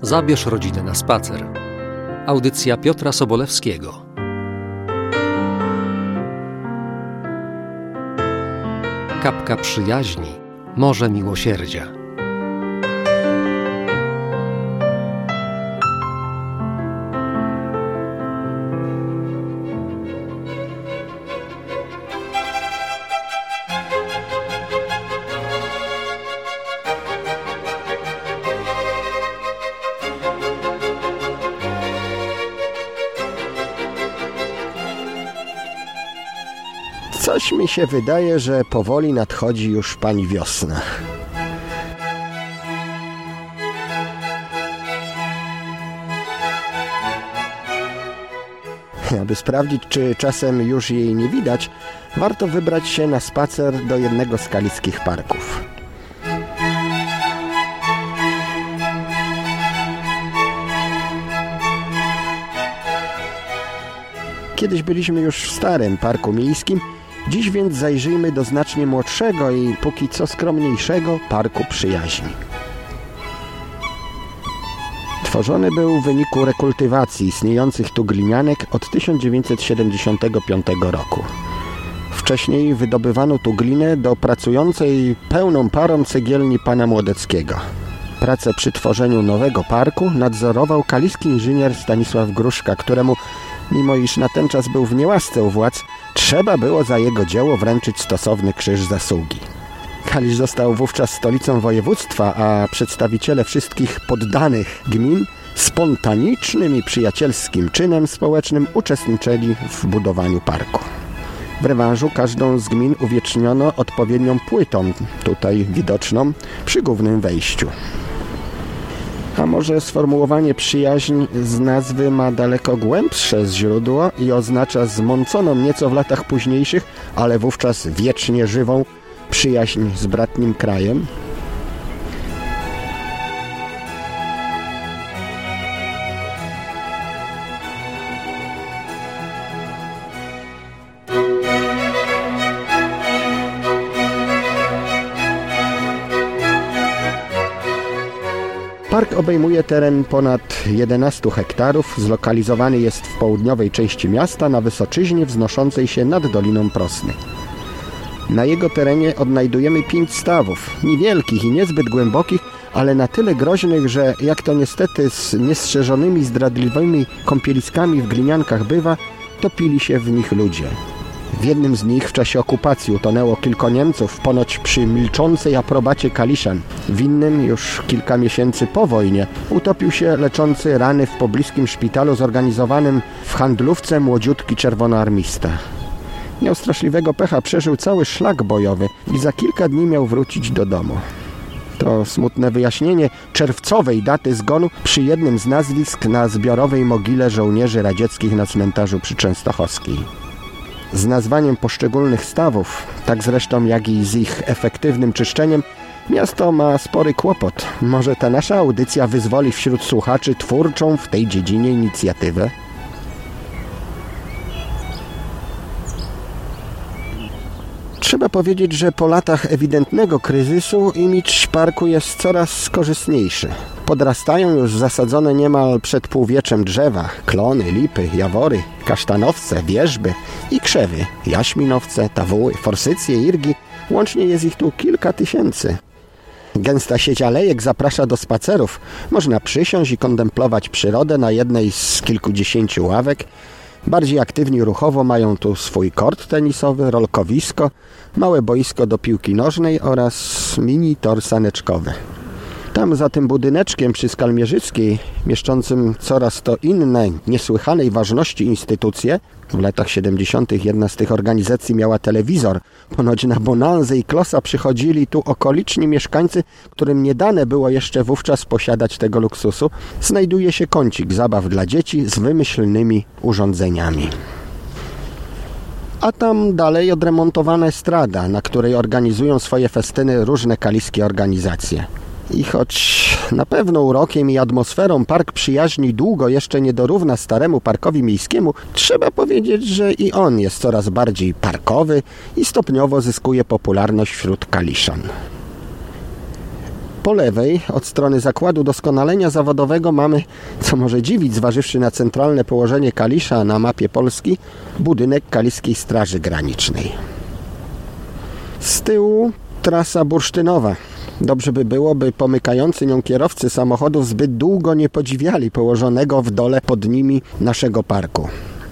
Zabierz rodzinę na spacer. Audycja Piotra Sobolewskiego. Kapka przyjaźni, morze miłosierdzia. Coś mi się wydaje, że powoli nadchodzi już pani wiosna. Aby sprawdzić, czy czasem już jej nie widać, warto wybrać się na spacer do jednego z kaliskich parków. Kiedyś byliśmy już w starym parku miejskim, dziś więc zajrzyjmy do znacznie młodszego i póki co skromniejszego Parku Przyjaźni. Tworzony był w wyniku rekultywacji istniejących tu glinianek od 1975 roku. Wcześniej wydobywano tu glinę do pracującej pełną parą cegielni pana Młodeckiego. Pracę przy tworzeniu nowego parku nadzorował kaliski inżynier Stanisław Gruszka, któremu, mimo iż na ten czas był w niełasce u władz, trzeba było za jego dzieło wręczyć stosowny krzyż zasługi. Kalisz został wówczas stolicą województwa, a przedstawiciele wszystkich poddanych gmin spontanicznym i przyjacielskim czynem społecznym uczestniczyli w budowaniu parku. W rewanżu każdą z gmin uwieczniono odpowiednią płytą, tutaj widoczną, przy głównym wejściu. A może sformułowanie przyjaźń z nazwy ma daleko głębsze źródło i oznacza zmąconą nieco w latach późniejszych, ale wówczas wiecznie żywą przyjaźń z bratnim krajem? Park obejmuje teren ponad 11 hektarów, zlokalizowany jest w południowej części miasta na wysoczyźnie wznoszącej się nad Doliną Prosny. Na jego terenie odnajdujemy 5 stawów, niewielkich i niezbyt głębokich, ale na tyle groźnych, że jak to niestety z niestrzeżonymi, zdradliwymi kąpieliskami w gliniankach bywa, topili się w nich ludzie. W jednym z nich w czasie okupacji utonęło kilku Niemców, ponoć przy milczącej aprobacie Kaliszan. W innym, już kilka miesięcy po wojnie, utopił się leczący rany w pobliskim szpitalu zorganizowanym w handlówce młodziutki czerwonoarmista. Miał straszliwego pecha, przeżył cały szlak bojowy i za kilka dni miał wrócić do domu. To smutne wyjaśnienie czerwcowej daty zgonu przy jednym z nazwisk na zbiorowej mogile żołnierzy radzieckich na cmentarzu przy Częstochowskiej. Z nazwaniem poszczególnych stawów, tak zresztą jak i z ich efektywnym czyszczeniem, miasto ma spory kłopot. Może ta nasza audycja wyzwoli wśród słuchaczy twórczą w tej dziedzinie inicjatywę? Trzeba powiedzieć, że po latach ewidentnego kryzysu imidż parku jest coraz korzystniejszy. Podrastają już zasadzone niemal przed półwieczem drzewa, klony, lipy, jawory, kasztanowce, wierzby i krzewy, jaśminowce, tawuły, forsycje, irgi. Łącznie jest ich tu kilka tysięcy. Gęsta sieć alejek zaprasza do spacerów. Można przysiąść i kontemplować przyrodę na jednej z kilkudziesięciu ławek. Bardziej aktywni ruchowo mają tu swój kort tenisowy, rolkowisko, małe boisko do piłki nożnej oraz mini tor saneczkowy. Tam za tym budyneczkiem przy Skalmierzyckiej, mieszczącym coraz to inne, niesłychanej ważności instytucje, w latach 70. jedna z tych organizacji miała telewizor. Ponoć na bonanzę i klosa przychodzili tu okoliczni mieszkańcy, którym nie dane było jeszcze wówczas posiadać tego luksusu. Znajduje się kącik zabaw dla dzieci z wymyślnymi urządzeniami. A tam dalej odremontowana estrada, na której organizują swoje festyny różne kaliskie organizacje. I choć na pewno urokiem i atmosferą Park Przyjaźni długo jeszcze nie dorówna staremu parkowi miejskiemu, trzeba powiedzieć, że i on jest coraz bardziej parkowy i stopniowo zyskuje popularność wśród Kaliszan. Po lewej, od strony Zakładu Doskonalenia Zawodowego mamy, co może dziwić zważywszy na centralne położenie Kalisza na mapie Polski, budynek Kaliskiej Straży Granicznej. Z tyłu trasa bursztynowa. Dobrze by było, by pomykający nią kierowcy samochodów zbyt długo nie podziwiali położonego w dole pod nimi naszego parku.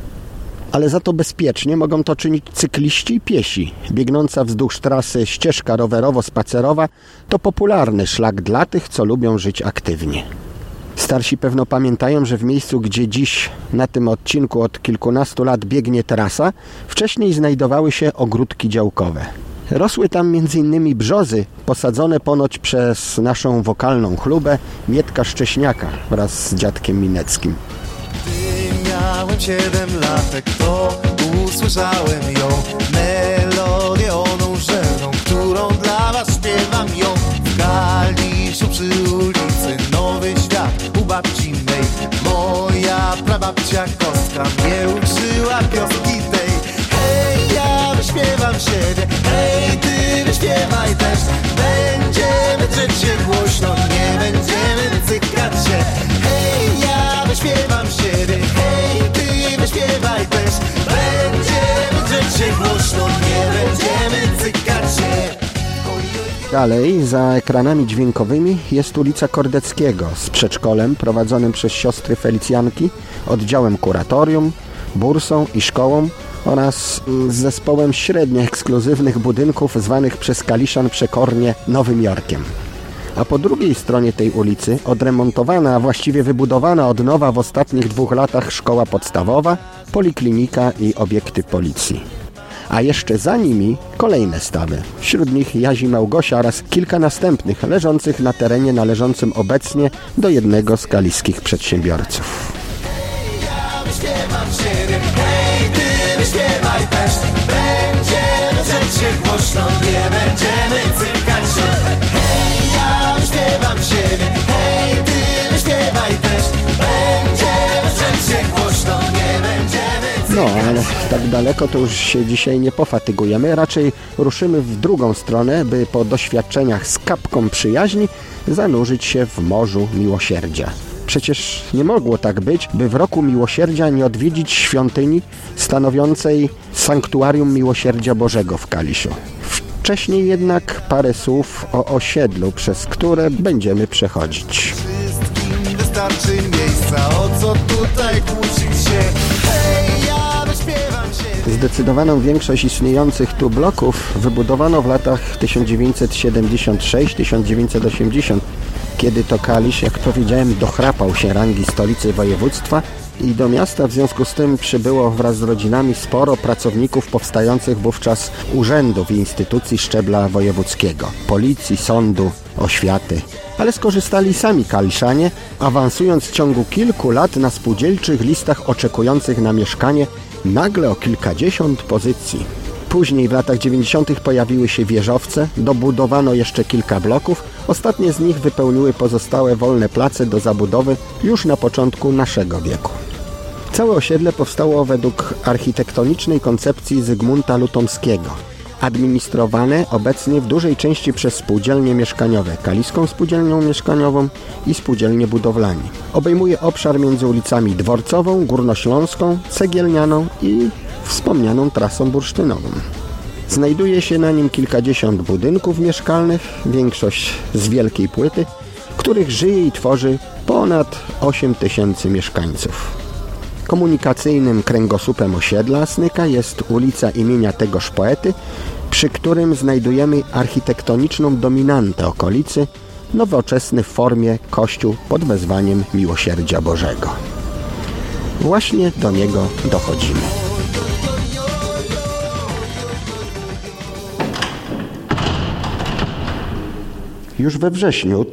Ale za to bezpiecznie mogą to czynić cykliści i piesi. Biegnąca wzdłuż trasy ścieżka rowerowo-spacerowa to popularny szlak dla tych, co lubią żyć aktywnie. Starsi pewno pamiętają, że w miejscu, gdzie dziś na tym odcinku od kilkunastu lat biegnie trasa, wcześniej znajdowały się ogródki działkowe. Rosły tam m.in. brzozy posadzone ponoć przez naszą wokalną chlubę Mietka Szcześniaka wraz z dziadkiem Mineckim. Gdy miałem 7 latek, to usłyszałem ją, melodię oną żelną, którą dla was śpiewam ją. W Kaliszu przy ulicy Nowy Świat u babci mej, moja prababcia Kostka mnie uczyła piosenki tej. Hej, ja wyśpiewam siebie, hej, ty wyśpiewaj też. Będziemy drzeć się głośno, nie będziemy cykać się. Hej, ja wyśpiewam siebie, hej, ty wyśpiewaj też. Będziemy drzeć się głośno, nie będziemy cykać się. Dalej, za ekranami dźwiękowymi, jest ulica Kordeckiego z przedszkolem prowadzonym przez siostry Felicjanki, oddziałem kuratorium, bursą i szkołą oraz z zespołem średnio ekskluzywnych budynków zwanych przez Kaliszan przekornie Nowym Jorkiem. A po drugiej stronie tej ulicy odremontowana, a właściwie wybudowana od nowa w ostatnich 2 latach szkoła podstawowa, poliklinika i obiekty policji. A jeszcze za nimi kolejne stawy. Wśród nich Jazi Małgosia oraz kilka następnych leżących na terenie należącym obecnie do jednego z kaliskich przedsiębiorców. Ja wyśpiewam siebie, hej, ty wyśpiewaj też. Będziemy drzeć się głośno, nie będziemy cykać się. Hej, ja wyśpiewam siebie, hej, ty wyśpiewaj też. Będziemy drzeć się głośno, nie będziemy cykać się. No, ale tak daleko to już się dzisiaj nie pofatygujemy. Raczej ruszymy w drugą stronę, by po doświadczeniach z kapką przyjaźni zanurzyć się w morzu miłosierdzia. Przecież nie mogło tak być, by w roku miłosierdzia nie odwiedzić świątyni stanowiącej sanktuarium miłosierdzia Bożego w Kaliszu. Wcześniej jednak parę słów o osiedlu, przez które będziemy przechodzić. Wszystkim wystarczy miejsca, o co tutaj kłócić się. Hej, ja wyśpiewam się. Zdecydowaną większość istniejących tu bloków wybudowano w latach 1976-1980, kiedy to Kalisz, jak powiedziałem, dochrapał się rangi stolicy województwa i do miasta w związku z tym przybyło wraz z rodzinami sporo pracowników powstających wówczas urzędów i instytucji szczebla wojewódzkiego, policji, sądu, oświaty. Ale skorzystali sami kaliszanie, awansując w ciągu kilku lat na spółdzielczych listach oczekujących na mieszkanie nagle o kilkadziesiąt pozycji. Później w latach 90. pojawiły się wieżowce, dobudowano jeszcze kilka bloków, ostatnie z nich wypełniły pozostałe wolne place do zabudowy już na początku naszego wieku. Całe osiedle powstało według architektonicznej koncepcji Zygmunta Lutomskiego, administrowane obecnie w dużej części przez spółdzielnie mieszkaniowe, Kaliską Spółdzielnią Mieszkaniową i Spółdzielnię Budowlani. Obejmuje obszar między ulicami Dworcową, Górnośląską, Cegielnianą i wspomnianą trasą bursztynową. Znajduje się na nim kilkadziesiąt budynków mieszkalnych, większość z wielkiej płyty, w których żyje i tworzy ponad 8 000 mieszkańców. Komunikacyjnym kręgosłupem osiedla Snyka jest ulica imienia tegoż poety, przy którym znajdujemy architektoniczną dominantę okolicy, nowoczesny w formie kościół pod wezwaniem Miłosierdzia Bożego. Właśnie do niego dochodzimy. Już we wrześniu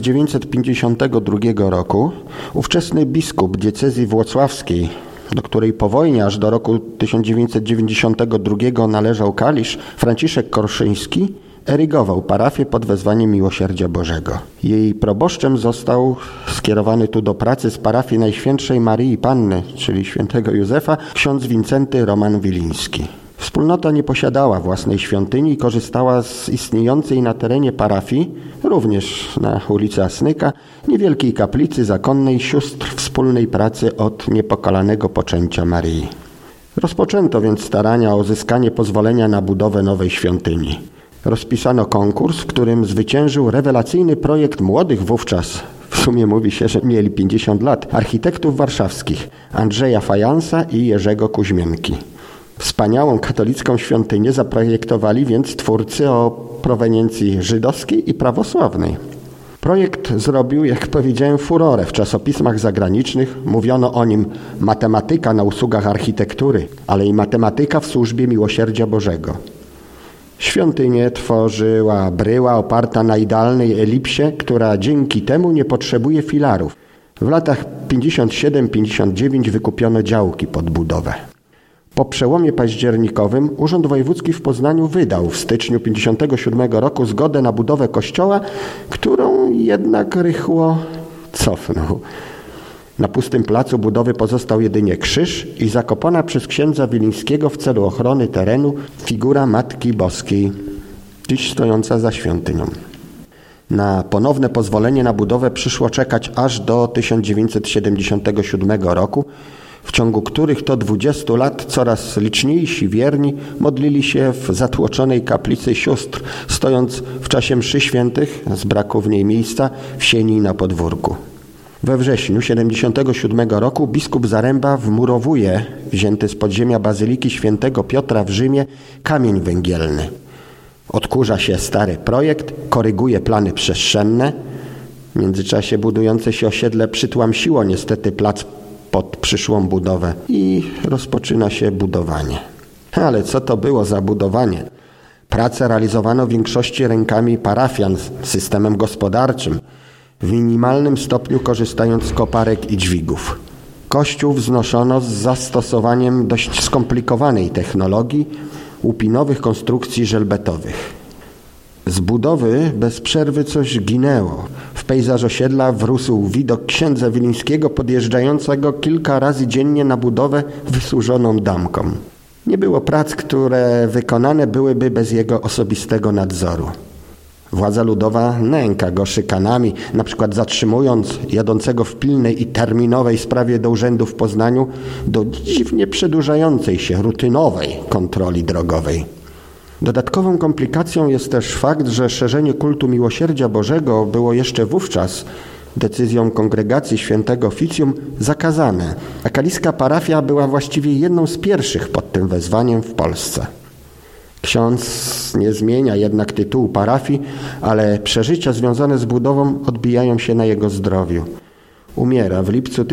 1952 roku ówczesny biskup diecezji włocławskiej, do której po wojnie aż do roku 1992 należał Kalisz, Franciszek Korszyński, erygował parafię pod wezwaniem Miłosierdzia Bożego. Jej proboszczem został skierowany tu do pracy z parafii Najświętszej Maryi Panny, czyli świętego Józefa, ksiądz Wincenty Roman Wiliński. W Wspólnota nie posiadała własnej świątyni i korzystała z istniejącej na terenie parafii, również na ulicy Asnyka, niewielkiej kaplicy zakonnej sióstr wspólnej pracy od niepokalanego poczęcia Maryi. Rozpoczęto więc starania o uzyskanie pozwolenia na budowę nowej świątyni. Rozpisano konkurs, w którym zwyciężył rewelacyjny projekt młodych wówczas, w sumie mówi się, że mieli 50 lat, architektów warszawskich Andrzeja Fajansa i Jerzego Kuźmienki. Wspaniałą katolicką świątynię zaprojektowali więc twórcy o proweniencji żydowskiej i prawosławnej. Projekt zrobił, jak powiedziałem, furorę w czasopismach zagranicznych. Mówiono o nim matematyka na usługach architektury, ale i matematyka w służbie miłosierdzia Bożego. Świątynię tworzyła bryła oparta na idealnej elipsie, która dzięki temu nie potrzebuje filarów. W latach 57-59 wykupiono działki pod budowę. Po przełomie październikowym Urząd Wojewódzki w Poznaniu wydał w styczniu 1957 roku zgodę na budowę kościoła, którą jednak rychło cofnął. Na pustym placu budowy pozostał jedynie krzyż i zakopana przez księdza Wilińskiego w celu ochrony terenu figura Matki Boskiej, dziś stojąca za świątynią. Na ponowne pozwolenie na budowę przyszło czekać aż do 1977 roku, w ciągu których to 20 lat coraz liczniejsi wierni modlili się w zatłoczonej kaplicy sióstr, stojąc w czasie mszy świętych, z braku w niej miejsca, w sieni na podwórku. We wrześniu 1977 roku biskup Zaręba wmurowuje wzięty z podziemia Bazyliki Świętego Piotra w Rzymie kamień węgielny. Odkurza się stary projekt, koryguje plany przestrzenne. W międzyczasie budujące się osiedle przytłamsiło niestety plac pod przyszłą budowę i rozpoczyna się budowanie. Ale co to było za budowanie? Pracę realizowano w większości rękami parafian z systemem gospodarczym, w minimalnym stopniu korzystając z koparek i dźwigów. Kościół wznoszono z zastosowaniem dość skomplikowanej technologii łupinowych konstrukcji żelbetowych. Z budowy bez przerwy coś ginęło. W pejzaż osiedla wrósł widok księdza Wilińskiego podjeżdżającego kilka razy dziennie na budowę wysłużoną damką. Nie było prac, które wykonane byłyby bez jego osobistego nadzoru. Władza ludowa nęka go szykanami, na przykład zatrzymując jadącego w pilnej i terminowej sprawie do urzędu w Poznaniu do dziwnie przedłużającej się rutynowej kontroli drogowej. Dodatkową komplikacją jest też fakt, że szerzenie kultu miłosierdzia Bożego było jeszcze wówczas decyzją Kongregacji Świętego Oficjum zakazane, a kaliska parafia była właściwie jedną z pierwszych pod tym wezwaniem w Polsce. Ksiądz nie zmienia jednak tytułu parafii, ale przeżycia związane z budową odbijają się na jego zdrowiu. Umiera w lipcu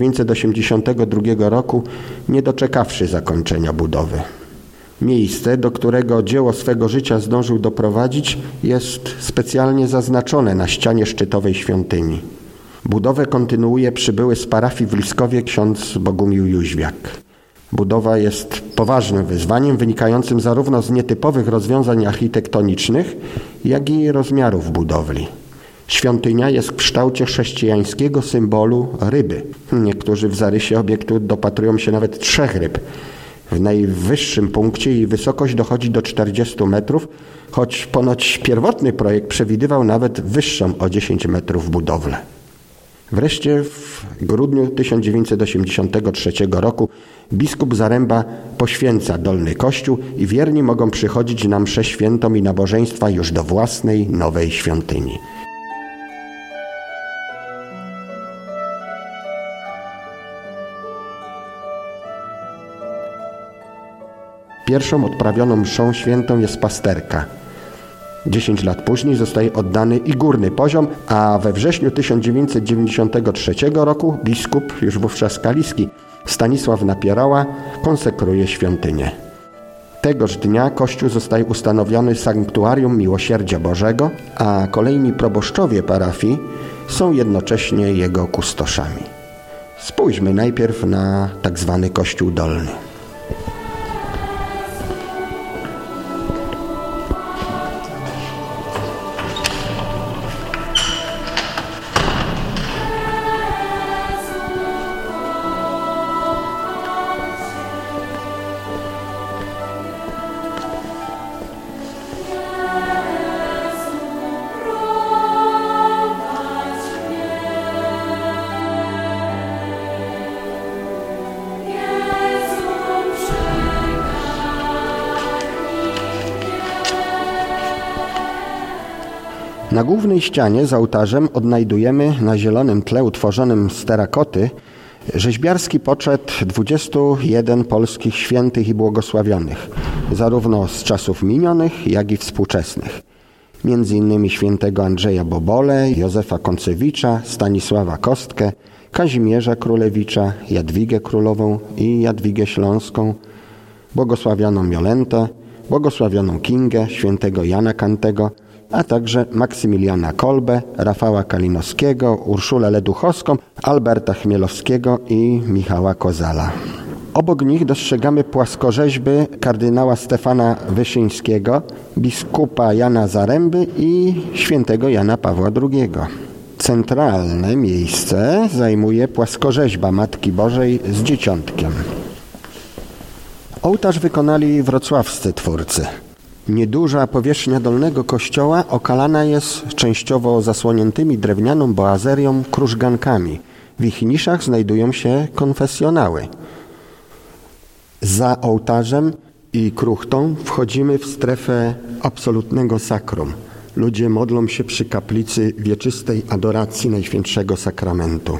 1982 roku, nie doczekawszy zakończenia budowy. Miejsce, do którego dzieło swego życia zdążył doprowadzić, jest specjalnie zaznaczone na ścianie szczytowej świątyni. Budowę kontynuuje przybyły z parafii w Liskowie ksiądz Bogumił Jóźwiak. Budowa jest poważnym wyzwaniem wynikającym zarówno z nietypowych rozwiązań architektonicznych, jak i rozmiarów budowli. Świątynia jest w kształcie chrześcijańskiego symbolu ryby. Niektórzy w zarysie obiektu dopatrują się nawet 3 ryb. W najwyższym punkcie jej wysokość dochodzi do 40 metrów, choć ponoć pierwotny projekt przewidywał nawet wyższą o 10 metrów budowlę. Wreszcie w grudniu 1983 roku biskup Zaręba poświęca Dolny Kościół i wierni mogą przychodzić na mszę świętą i nabożeństwa już do własnej nowej świątyni. Pierwszą odprawioną mszą świętą jest pasterka. 10 lat później zostaje oddany i górny poziom, a we wrześniu 1993 roku biskup, już wówczas kaliski, Stanisław Napierała konsekruje świątynię. Tegoż dnia kościół zostaje ustanowiony sanktuarium miłosierdzia Bożego, a kolejni proboszczowie parafii są jednocześnie jego kustoszami. Spójrzmy najpierw na tak zwany Kościół Dolny. Na głównej ścianie za ołtarzem odnajdujemy na zielonym tle utworzonym z terakoty rzeźbiarski poczet 21 polskich świętych i błogosławionych, zarówno z czasów minionych, jak i współczesnych. Między innymi świętego Andrzeja Bobole, Józefa Koncewicza, Stanisława Kostkę, Kazimierza Królewicza, Jadwigę Królową i Jadwigę Śląską, błogosławioną Jolentę, błogosławioną Kingę, świętego Jana Kantego, a także Maksymiliana Kolbę, Rafała Kalinowskiego, Urszulę Leduchowską, Alberta Chmielowskiego i Michała Kozala. Obok nich dostrzegamy płaskorzeźby kardynała Stefana Wyszyńskiego, biskupa Jana Zaręby i świętego Jana Pawła II. Centralne miejsce zajmuje płaskorzeźba Matki Bożej z Dzieciątkiem. Ołtarz wykonali wrocławscy twórcy. Nieduża powierzchnia dolnego kościoła okalana jest częściowo zasłoniętymi drewnianą boazerią krużgankami. W ich niszach znajdują się konfesjonały. Za ołtarzem i kruchtą wchodzimy w strefę absolutnego sakrum. Ludzie modlą się przy kaplicy wieczystej adoracji Najświętszego Sakramentu.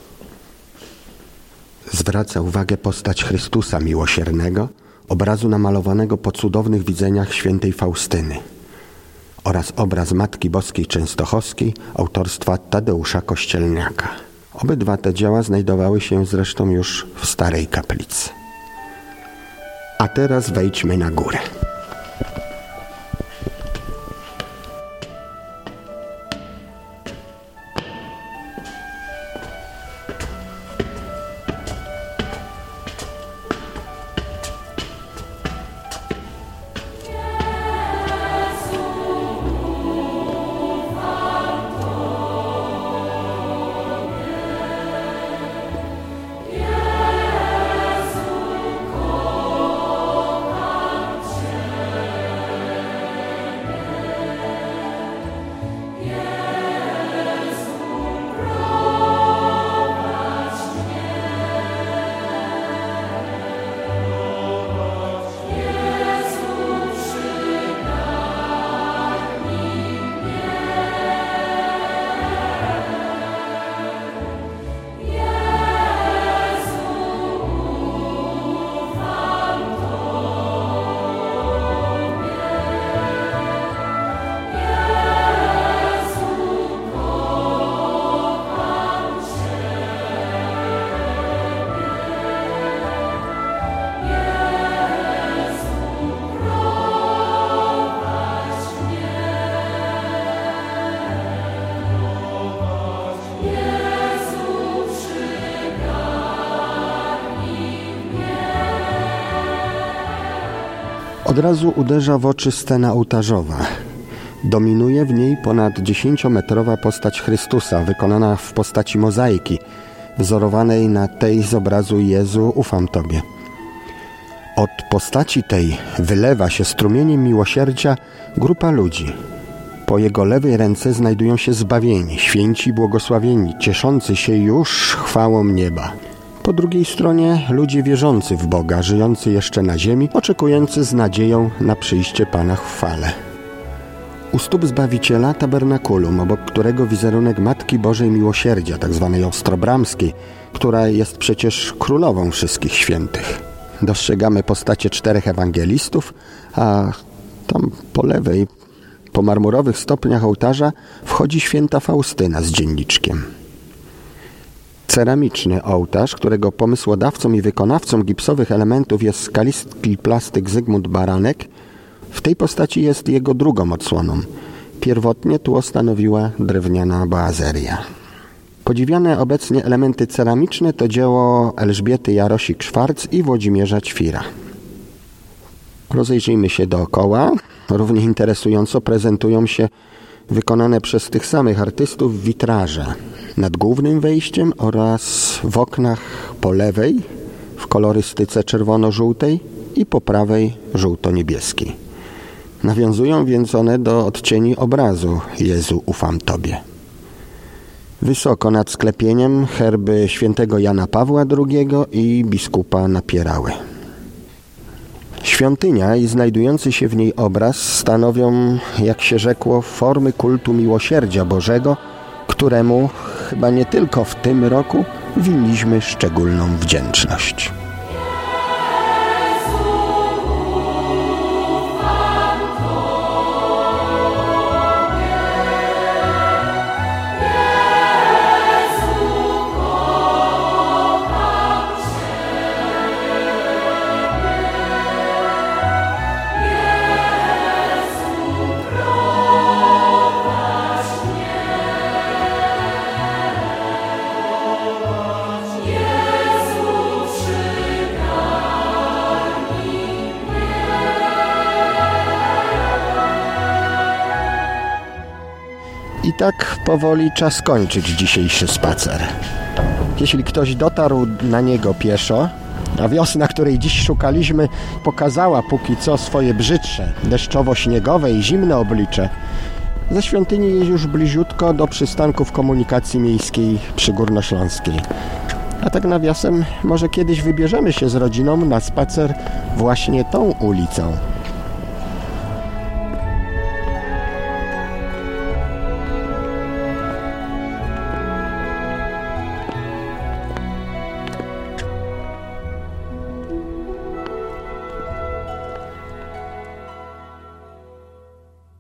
Zwraca uwagę postać Chrystusa Miłosiernego, obrazu namalowanego po cudownych widzeniach świętej Faustyny oraz obraz Matki Boskiej Częstochowskiej autorstwa Tadeusza Kościelniaka. Obydwa te dzieła znajdowały się zresztą już w starej kaplicy. A teraz wejdźmy na górę. Od razu uderza w oczy scena ołtarzowa. Dominuje w niej ponad 10-metrowa postać Chrystusa, wykonana w postaci mozaiki, wzorowanej na tej z obrazu Jezu, ufam Tobie. Od postaci tej wylewa się strumieniem miłosierdzia grupa ludzi. Po jego lewej ręce znajdują się zbawieni, święci błogosławieni, cieszący się już chwałą nieba. Po drugiej stronie ludzie wierzący w Boga, żyjący jeszcze na ziemi, oczekujący z nadzieją na przyjście Pana w chwale. U stóp Zbawiciela tabernakulum, obok którego wizerunek Matki Bożej Miłosierdzia, tzw. Ostrobramskiej, która jest przecież królową wszystkich świętych. Dostrzegamy postacie 4 ewangelistów, a tam po lewej, po marmurowych stopniach ołtarza, wchodzi święta Faustyna z dzienniczkiem. Ceramiczny ołtarz, którego pomysłodawcą i wykonawcą gipsowych elementów jest skalistki plastyk Zygmunt Baranek, w tej postaci jest jego drugą odsłoną. Pierwotnie tło stanowiła drewniana boazeria. Podziwiane obecnie elementy ceramiczne to dzieło Elżbiety Jarosik-Szwarc i Włodzimierza Ćwira. Rozejrzyjmy się dookoła. Równie interesująco prezentują się wykonane przez tych samych artystów witraże nad głównym wejściem oraz w oknach po lewej w kolorystyce czerwono-żółtej i po prawej żółto-niebieskiej. Nawiązują więc one do odcieni obrazu Jezu, ufam Tobie. Wysoko nad sklepieniem herby świętego Jana Pawła II i biskupa Napierały. Świątynia i znajdujący się w niej obraz stanowią, jak się rzekło, formy kultu miłosierdzia Bożego, któremu chyba nie tylko w tym roku winniśmy szczególną wdzięczność. I tak powoli czas kończyć dzisiejszy spacer. Jeśli ktoś dotarł na niego pieszo, a wiosna, której dziś szukaliśmy, pokazała póki co swoje brzydsze, deszczowo-śniegowe i zimne oblicze, ze świątyni jest już bliziutko do przystanków komunikacji miejskiej przy Górnośląskiej. A tak nawiasem, może kiedyś wybierzemy się z rodziną na spacer właśnie tą ulicą.